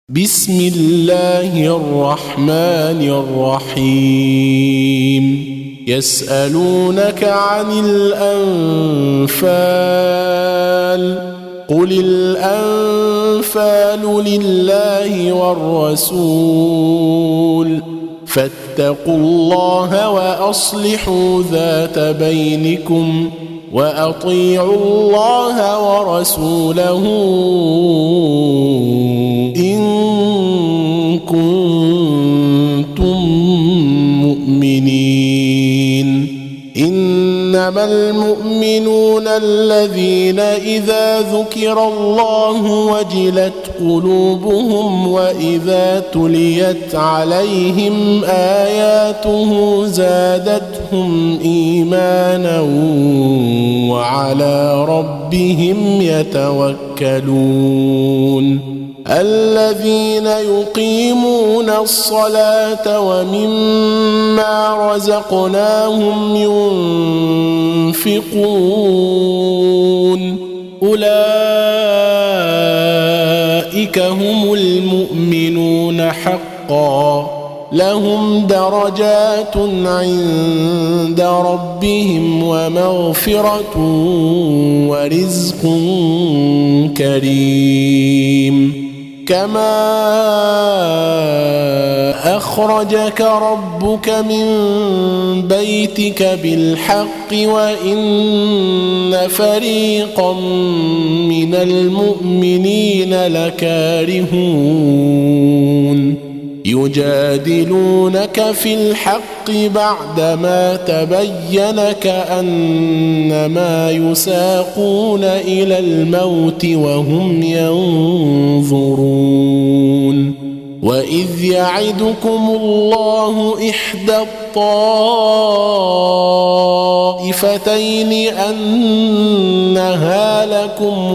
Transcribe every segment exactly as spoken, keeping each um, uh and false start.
بسم الله الرحمن الرحيم يسألونك عن الأنفال قل الأنفال لله والرسول فاتقوا الله وأصلحوا ذات بينكم وأطيعوا الله ورسوله إن كنتم مؤمنين إنما المؤمنون الذين إذا ذكر الله وجلت قلوبهم وإذا تليت عليهم آياته زادتهم إيمانا وعلى ربهم يتوكلون الذين يقيمون الصلاة ومما رزقناهم ينفقون أولئك هم المؤمنون حقا لهم درجات عند ربهم ومغفرة ورزق كريم كما أخرجك ربك من بيتك بالحق وإن فريقا من المؤمنين لكارهون يجادلونك في الحق بعدما تبين كأنما يساقون إلى الموت وهم ينظرون وإذ يعدكم الله إحدى الطائفتين أنها لكم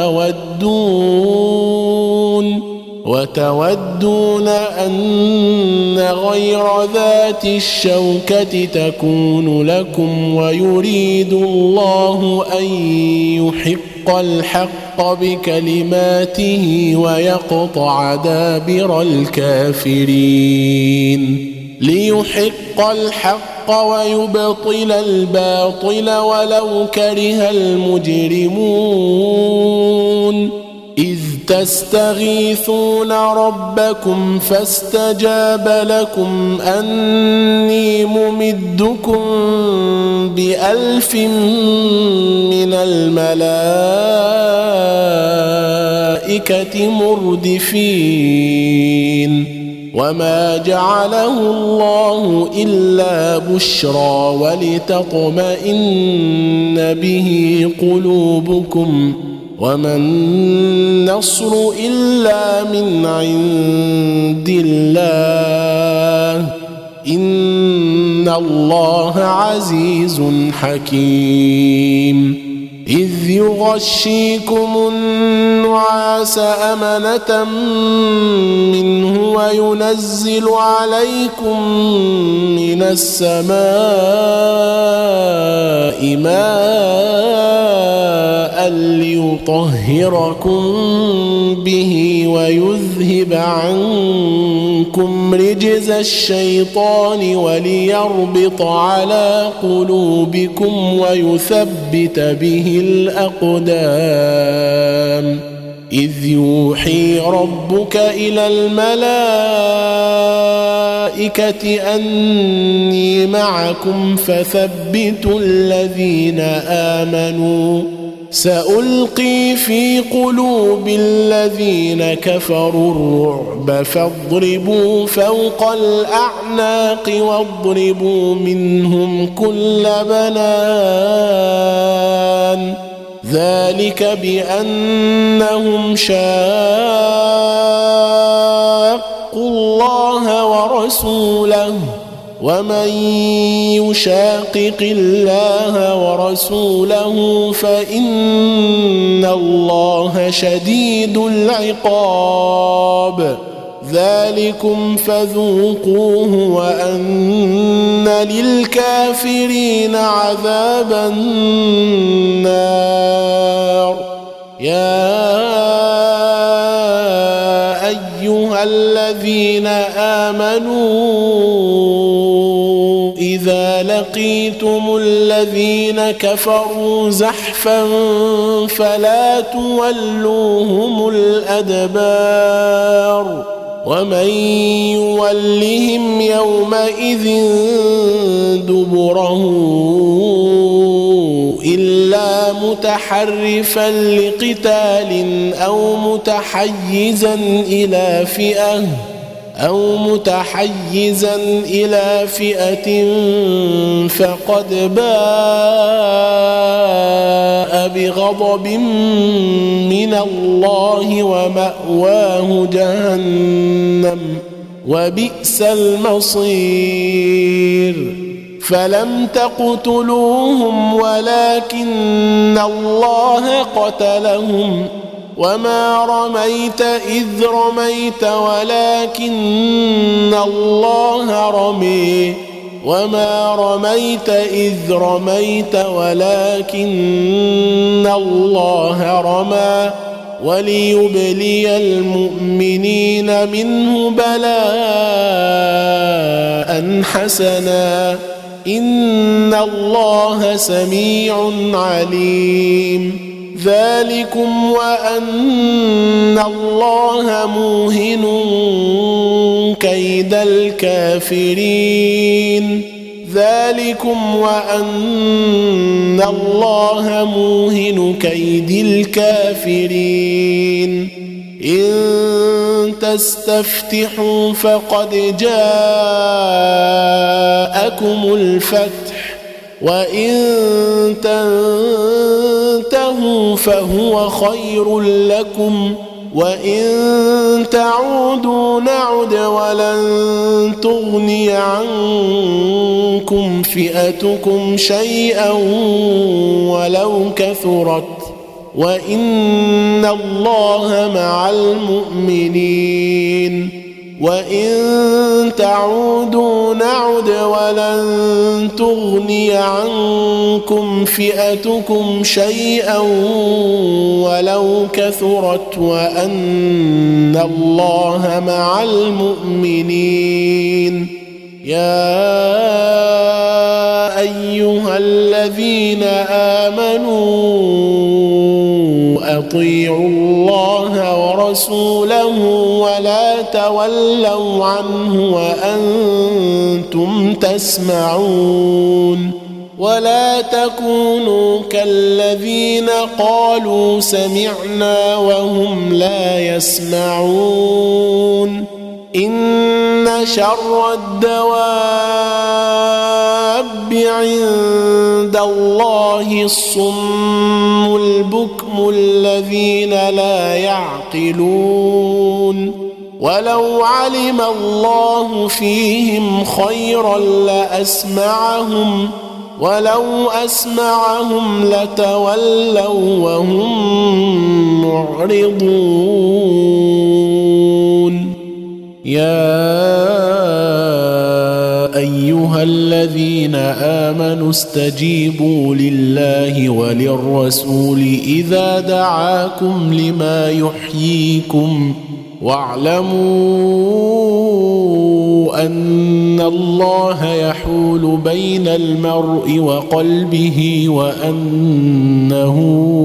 وتودون وتودون أن غير ذات الشوكة تكون لكم ويريد الله أن يحق الحق بكلماته ويقطع دابر الكافرين ليحق الحق ويبطل الباطل ولو كره المجرمون إذ تستغيثون ربكم فاستجاب لكم أني ممدكم بألف من الملائكة مردفين وما جعله الله إلا بشرى ولتطمئن به قلوبكم وما النصر إلا من عند الله إن الله عزيز حكيم إذ يغشيكم النعاس أمنة منه وينزل عليكم من السماء ماء ليطهركم به ويذهب عنكم رجز الشيطان وليربط على قلوبكم ويثبت به الأقدام إذ يوحي ربك إلى الملائكة أني معكم فثبتوا الذين آمنوا سألقي في قلوب الذين كفروا الرعب فاضربوا فوق الأعناق واضربوا منهم كل بنان ذلك بأنهم شاقوا الله ورسوله ومن يشاقق الله ورسوله فإن الله شديد العقاب ذلكم فذوقوه وأن للكافرين عذاب النار يا أيها الذين آمنوا إذا لقيتم الذين كفروا زحفا فلا تولوهم الأدبار ومن يولهم يومئذ دبره إلا متحرفا لقتال أو متحيزا إلى فئة أو متحيزا إلى فئة فقد باء بغضب من الله ومأواه جهنم وبئس المصير فلم تقتلوهم ولكن الله قتلهم وما رميت إذ رميت ولكن الله رمي وما رميت إذ رميت ولكن الله رمى وليبلي المؤمنين منه بلاء حسنا إن الله سميع عليم ذلكم وأن الله موهن كيد الكافرين ذلكم وأن الله موهن كيد الكافرين إن تستفتحوا فقد جاءكم الفتح وإن تنتهوا فهو خير لكم وإن تعودوا نعد ولن تغني عنكم فئتكم شيئا ولو كثرت وإن الله مع المؤمنين وإن تعودوا نعد ولن تغني عنكم فئتكم شيئا ولو كثرت وأن الله مع المؤمنين يا أيها الذين آمنوا أطيعوا الله ورسوله ولا تولوا عنه وأنتم تسمعون ولا تكونوا كالذين قالوا سمعنا وهم لا يسمعون إن شر الدواب عند الله الصم البكم الذين لا يعقلون ولو علم الله فيهم خيرا لأسمعهم ولو أسمعهم لتولوا وهم معرضون يا أيها الذين آمنوا استجيبوا لله وللرسول إذا دعاكم لما يحييكم واعلموا أن الله يحول بين المرء وقلبه وأنه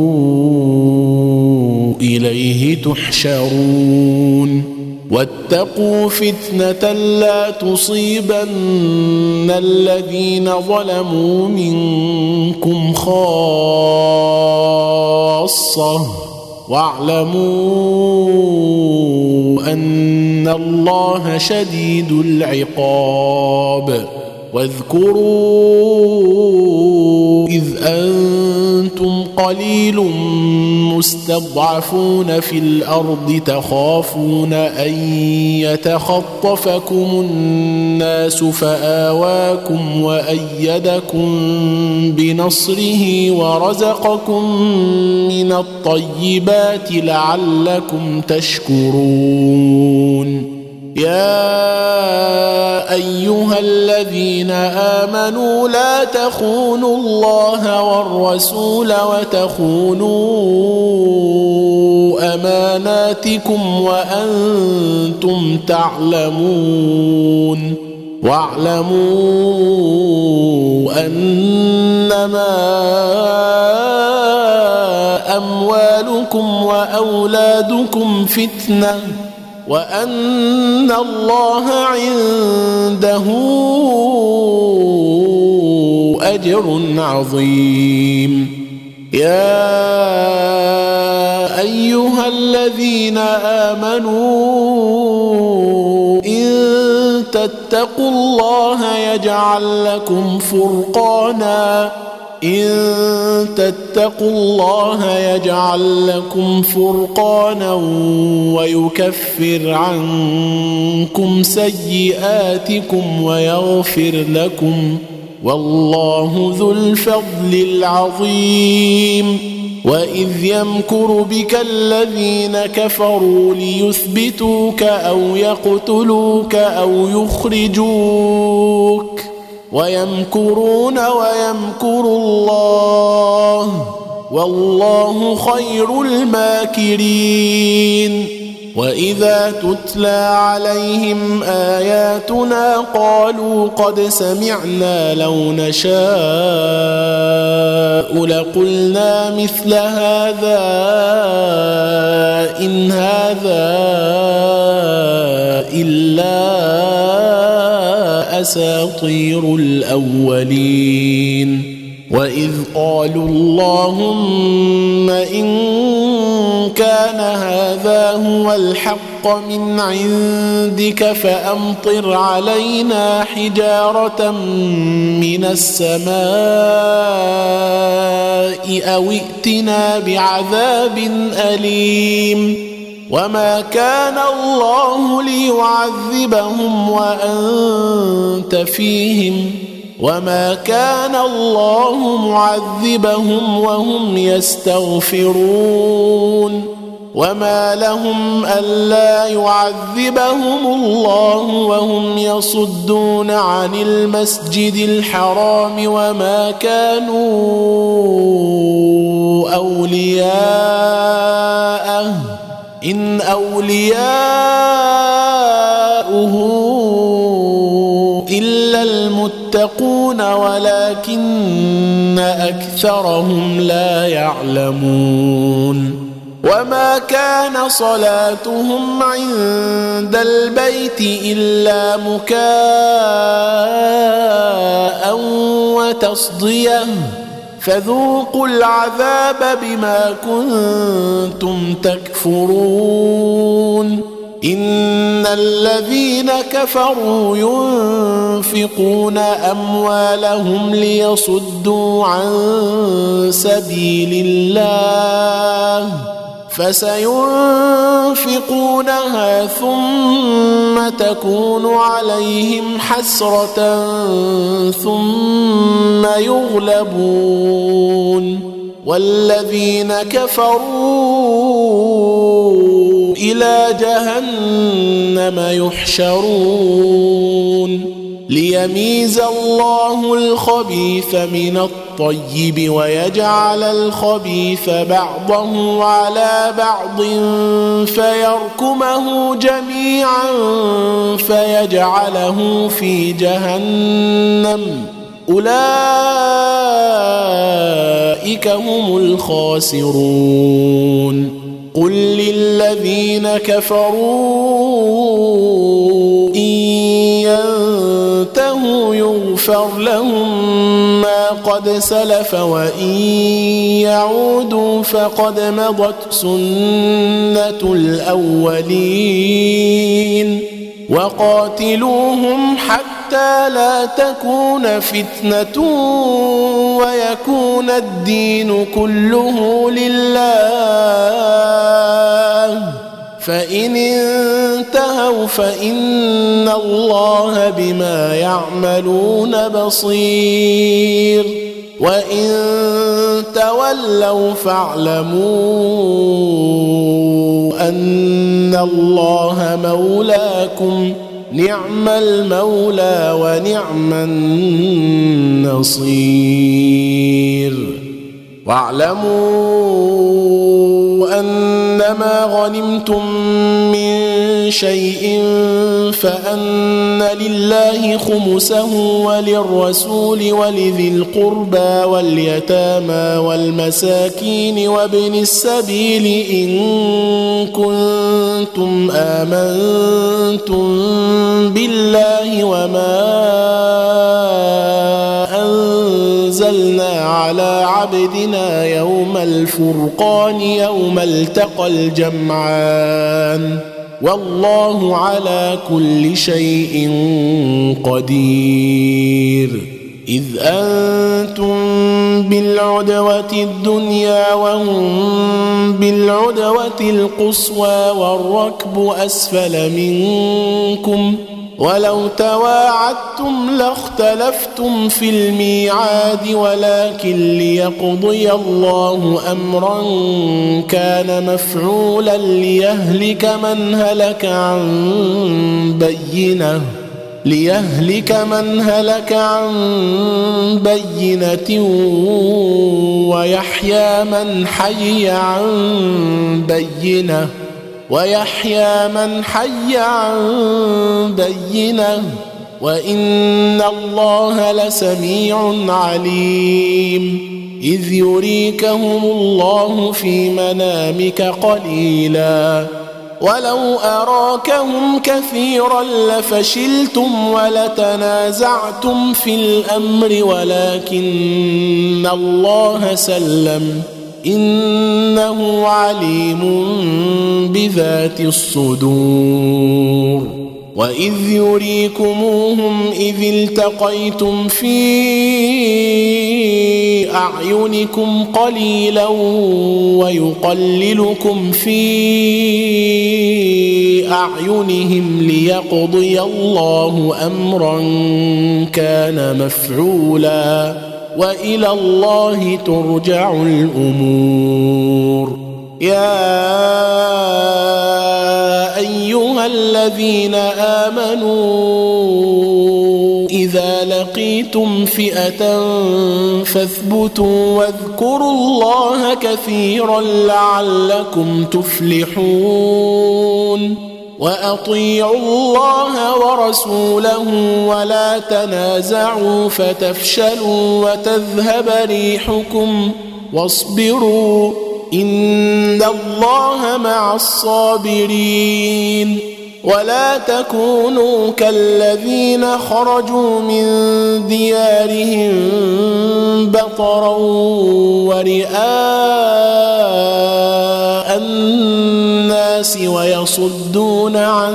إليه تحشرون واتقوا فتنة لا تصيبن الذين ظلموا منكم خاصة واعلموا أن الله شديد العقاب واذكروا إذ أنتم قليل مستضعفون في الأرض تخافون أن يتخطفكم الناس فآواكم وأيدكم بنصره ورزقكم من الطيبات لعلكم تشكرون يا أيها الذين آمنوا لا تخونوا الله والرسول وتخونوا أماناتكم سيئاتكم وأنتم تعلمون واعلموا أنما أموالكم وأولادكم فتنة وأن الله عنده أجر عظيم. يا أيها الذين آمنوا إن تتقوا الله يجعل لكم فرقانا إن تتقوا الله يجعل لكم فرقانا ويكفر عنكم سيئاتكم ويغفر لكم والله ذو الفضل العظيم. وإذ يمكر بك الذين كفروا ليثبتوك أو يقتلوك أو يخرجوك ويمكرون ويمكر الله والله خير الماكرين. وإذا تتلى عليهم آياتنا قالوا قد سمعنا لو نشاء لقلنا مثل هذا إن هذا إلا أساطير الأولين. وإذ قالوا اللهم إن كان هذا هو الحق من عندك فأمطر علينا حجارة من السماء أو ائتنا بعذاب أليم. وما كان الله ليعذبهم وأنت فيهم وما كان الله معذبهم وهم يستغفرون. وما لهم ألا يعذبهم الله وهم يصدون عن المسجد الحرام وما كانوا أولياءه إن أولياؤه إلا المتقون ولكن أكثرهم لا يعلمون. وما كان صلاتهم عند البيت إلا مكاء وتصدية فذوقوا العذاب بما كنتم تكفرون. إن الذين كفروا ينفقون أموالهم ليصدوا عن سبيل الله فسينفقونها ثم تكون عليهم حسرة ثم يغلبون والذين كفروا إلى جهنم يحشرون ليميز الله الخبيث من الطيب ويجعل الخبيث بعضه على بعض فيركمه جميعا فيجعله في جهنم أولئك هم الخاسرون. قل للذين كفروا إن ينتهوا يغفر لهم ما قد سلف وإن يعودوا فقد مضت سنة الأولين وقاتلوهم حتى لا تكون فتنة ويكون الدين كله لله فإن انتهوا فإن الله بما يعملون بصير وإن تولوا فاعلموا أن الله مولاكم نعم المولى ونعم النصير. واعلموا أن ما غنمتم من شيء فأن لله خمسه وللرسول ولذي القربى واليتامى والمساكين وابن السبيل إن كنتم آمنتم بالله وما أنزلنا على عبدنا يوم الفرقان يوم التقى الجمعان والله على كل شيء قدير. إذ أنتم بالعدوة الدنيا وهم بالعدوة القصوى والركب أسفل منكم ولو تواعدتم لاختلفتم في الميعاد ولكن ليقضي الله أمرا كان مفعولا ليهلك من هلك عن بينة ليهلك من هلك عن بينة ويحيى من حي عن بينة ويحيى من حي عن بينة وإن الله لسميع عليم. إذ يريكهم الله في منامك قليلا ولو أراكهم كثيرا لفشلتم ولتنازعتم في الأمر ولكن الله سلم إنه عليم بذات الصدور. وإذ يريكموهم إذ التقيتم في أعينكم قليلا ويقللكم في أعينهم ليقضي الله أمرا كان مفعولا وإلى الله ترجع الأمور. يا أيها الذين آمنوا إذا لقيتم فئة فاثبتوا واذكروا الله كثيرا لعلكم تفلحون. وأطيعوا الله ورسوله ولا تنازعوا فتفشلوا وتذهب ريحكم واصبروا إن الله مع الصابرين. ولا تكونوا كالذين خرجوا من ديارهم بطرا ورئاء الناس ويصدون عن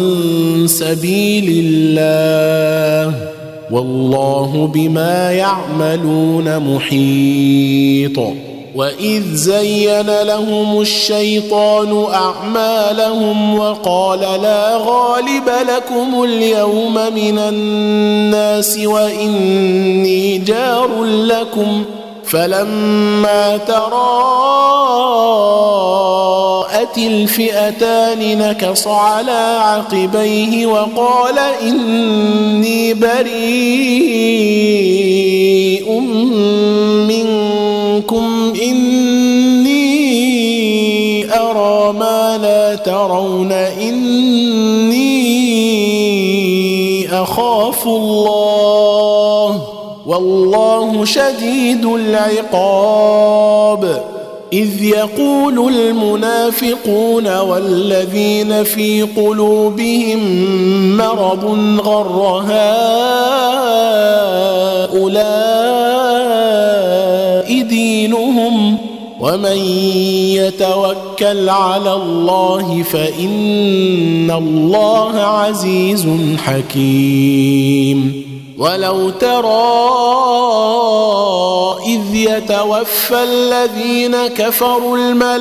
سبيل الله والله بما يعملون محيط. وإذ زين لهم الشيطان أعمالهم وقال لا غالب لكم اليوم من الناس وإني جار لكم فلما تراءت الفئتان نكص على عقبيه وقال إني بريء منكم إني أرى ما لا ترون إني أخاف الله والله شديد العقاب. إذ يقول المنافقون والذين في قلوبهم مرض غر هؤلاء دينهم ومن يتوكل على الله فإن الله عزيز حكيم. ولو ترى إذ يتوفى الذين كفروا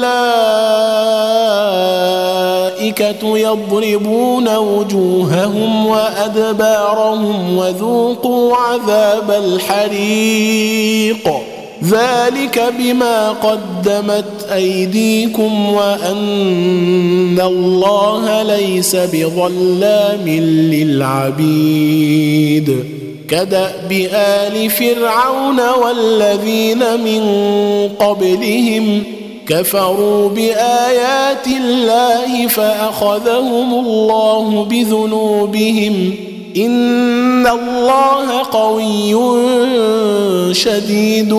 الملائكة يضربون وجوههم وأدبارهم وذوقوا عذاب الحريق ذلك بما قدمت أيديكم وأن الله ليس بظلام للعبيد. كدأب آل فرعون والذين من قبلهم كفروا بآيات الله فأخذهم الله بذنوبهم إن الله قوي شديد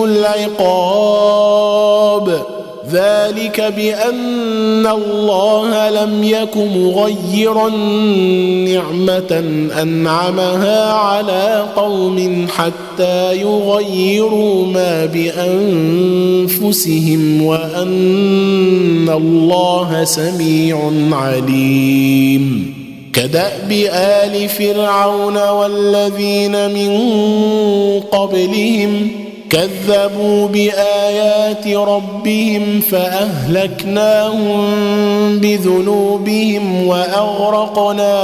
العقاب ذلك بأن الله لم يك مغيرا نعمة أنعمها على قوم حتى يغيروا ما بأنفسهم وأن الله سميع عليم كدأب آل فرعون والذين من قبلهم كذبوا بآيات ربهم فأهلكناهم بذنوبهم وأغرقنا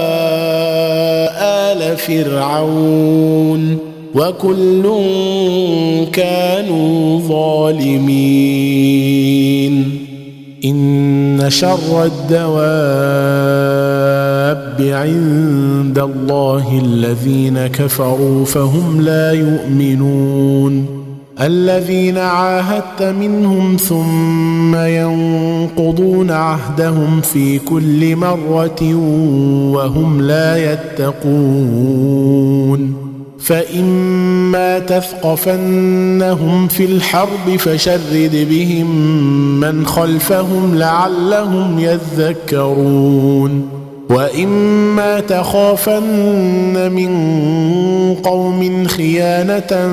آل فرعون وكل كانوا ظالمين إن شر الدواب عند الله الذين كفروا فهم لا يؤمنون الذين عاهدت منهم ثم ينقضون عهدهم في كل مرة وهم لا يتقون فإما تثقفنهم في الحرب فشرد بهم من خلفهم لعلهم يذكرون وإما تخافن من قوم خيانة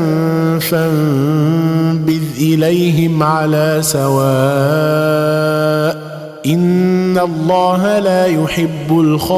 فانبذ إليهم على سواء إن الله لا يحب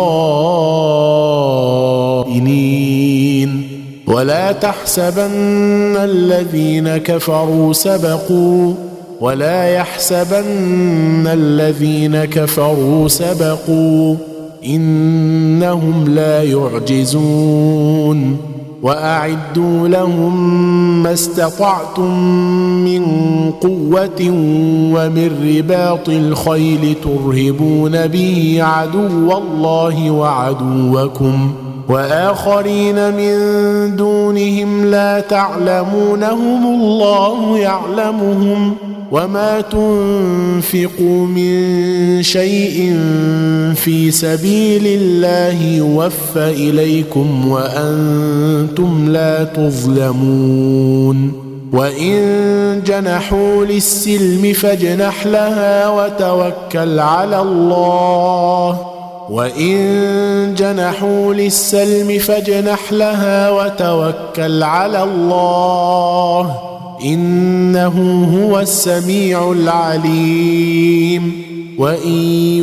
الخائنين ولا تحسبن الذين كفروا سبقوا ولا يحسبن الذين كفروا سبقوا إنهم لا يعجزون وأعدوا لهم ما استطعتم من قوة ومن رباط الخيل ترهبون به عدو الله وعدوكم وآخرين من دونهم لا تعلمونهم الله يعلمهم وما تنفقوا من شيء في سبيل الله يوفى إليكم وأنتم لا تظلمون وإن جنحوا للسلم فاجنح لها وتوكل على الله وإن جنحوا للسلم فاجنح لها وتوكل على الله إنه هو السميع العليم وإن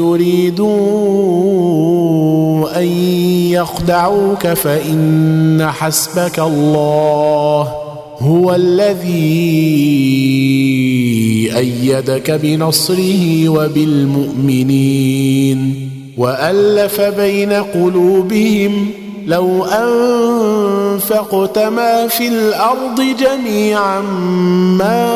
يريدوا أن يخدعوك فإن حسبك الله هو الذي أيدك بنصره وبالمؤمنين وألف بين قلوبهم لو أنفقت ما في الأرض جميعا ما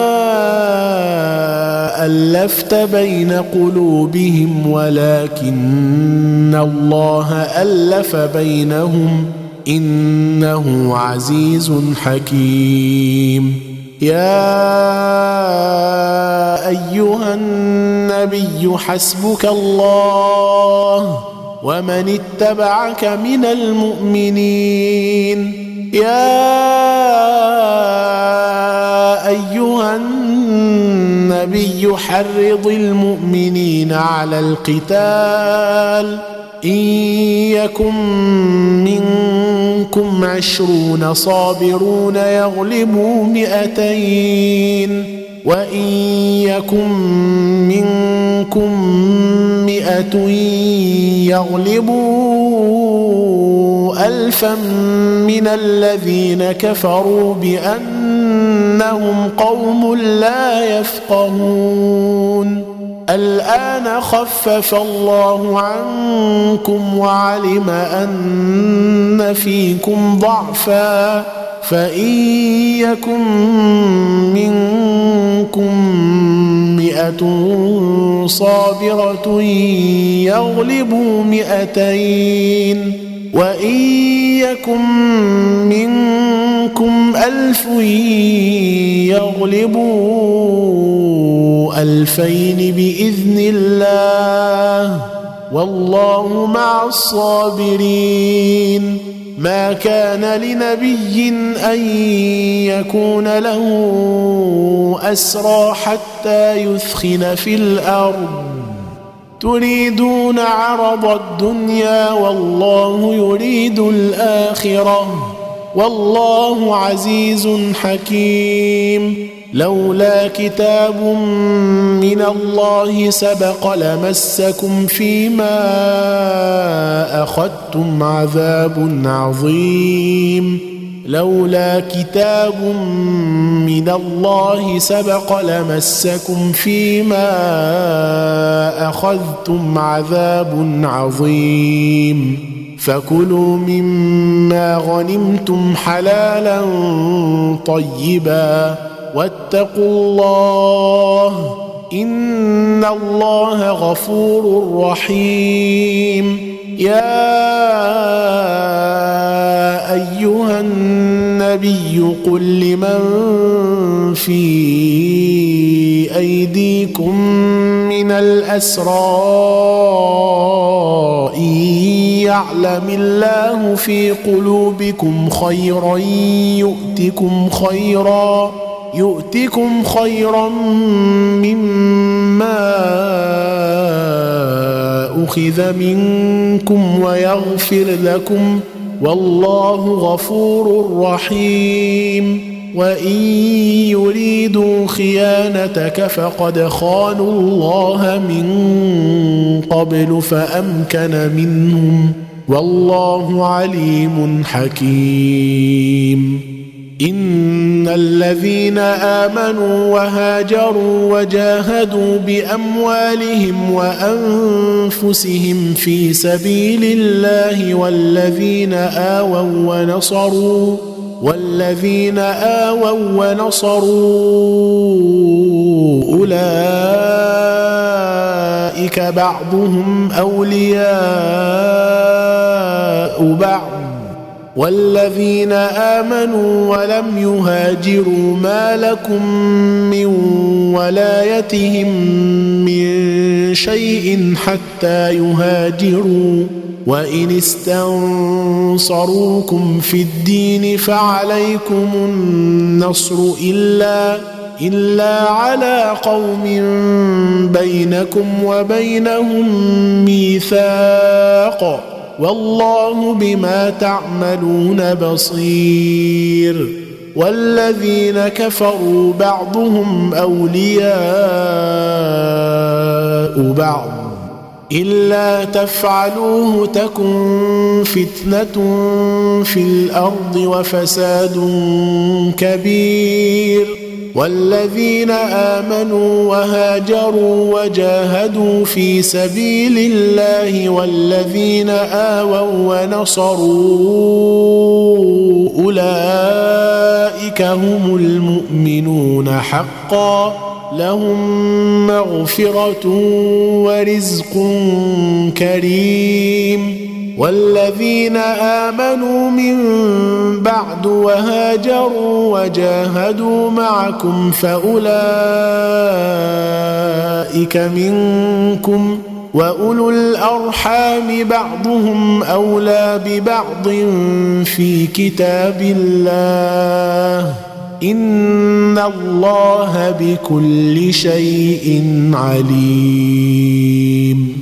ألفت بين قلوبهم ولكن الله ألف بينهم إنه عزيز حكيم يا أيها النبي حسبك الله ومن اتبعك من المؤمنين يا أيها النبي حرض المؤمنين على القتال إن يكن منكم عشرون صابرون يغلبوا مئتين وإن يكن منكم مئة يغلبوا ألفا من الذين كفروا بأنهم قوم لا يفقهون الآن خفف الله عنكم وعلم أن فيكم ضعفا فإن يكن منكم مئة صابرة يغلبوا مئتين وإن يكن منكم ألف يغلبوا ألفين بإذن الله والله مع الصابرين. ما كان لنبي أن يكون له أسرى حتى يثخن في الأرض تريدون عرض الدنيا والله يريد الآخرة والله عزيز حكيم. لولا كتاب من الله سبق لمسكم فيما أخذتم عذاب عظيم. لولا كتاب من الله سبق لمسكم فيما أخذتم عذاب عظيم. فكلوا مما غنمتم حلالا طيبا واتقوا الله إن الله غفور رحيم. يا أيها النبي قل لمن في أيديكم من الأسرى إن يعلم الله في قلوبكم خيرا يؤتكم خيرا يؤتكم خيرا مما أخذ منكم ويغفر لكم والله غفور رحيم. وإن يريدوا خيانتك فقد خانوا الله من قبل فأمكن منهم والله عليم حكيم. إن الذين آمنوا وهاجروا وجاهدوا بأموالهم وأنفسهم في سبيل الله والذين آووا ونصروا والذين آووا ونصروا أولئك بعضهم أولياء بعض والذين آمنوا ولم يهاجروا ما لكم من ولايتهم من شيء حتى يهاجروا وإن استنصروكم في الدين فعليكم النصر إلا إلا على قوم بينكم وبينهم ميثاق والله بما تعملون بصير. والذين كفروا بعضهم أولياء بعض إلا تفعلوه تكن فتنة في الأرض وفساد كبير. والذين آمنوا وهاجروا وجاهدوا في سبيل الله والذين آووا ونصروا أولئك هم المؤمنون حقا لهم مغفرة ورزق كريم. والذين آمنوا من بعد وهاجروا وجاهدوا معكم فأولئك منكم وأولو الأرحام بعضهم أولى ببعض في كتاب الله إن الله بكل شيء عليم.